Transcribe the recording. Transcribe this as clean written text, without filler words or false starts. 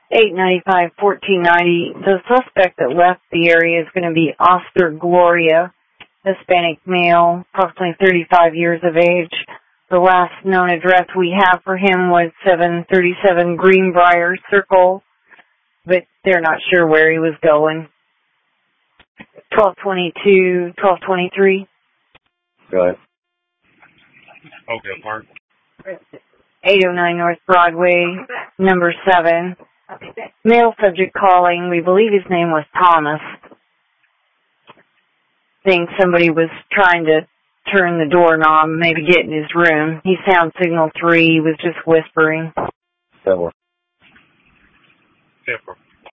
895, 1490. The suspect that left the area is going to be Oscar Gloria, Hispanic male, approximately 35 years of age. The last known address we have for him was 737 Greenbrier Circle, but they're not sure where he was going. 1222, 1223. Go ahead. Okay, Mark. 809 North Broadway, number 7. Male subject calling. We believe his name was Thomas. Think somebody was trying to turn the doorknob, maybe get in his room. He sound signal 3. He was just whispering. 10-4. 10-4.